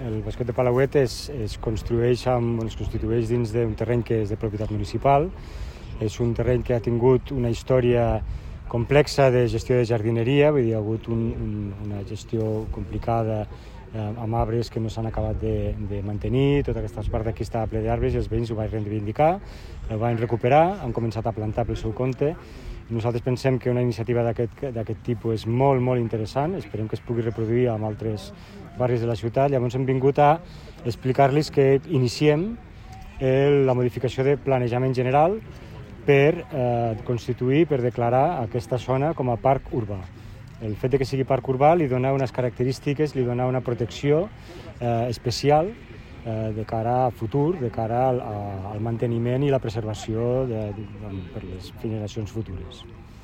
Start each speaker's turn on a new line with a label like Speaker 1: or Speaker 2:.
Speaker 1: El Bosquet de Palauet es constitueix dins d'un terreny que és de propietat municipal. És un terreny que ha tingut una història complexa de gestió de jardineria, vull dir, ha hagut una gestió complicada amb arbres que no s'han acabat de mantenir. Tota aquesta part d'aquí estava ple d'arbres i els veïns ho van reivindicar, el van recuperar, han començat a plantar pel seu compte. Nosaltres pensem que una iniciativa d'aquest tipus és molt, molt interessant, esperem que es pugui reproduir en altres barris de la ciutat. Llavors hem vingut a explicar-los que iniciem la modificació de planejament general per constituir, per declarar aquesta zona com a parc urbà. El fet que sigui parc urbà li dona unes característiques, li dona una protecció especial de cara a futur, de cara al manteniment i la preservació per les generacions futures.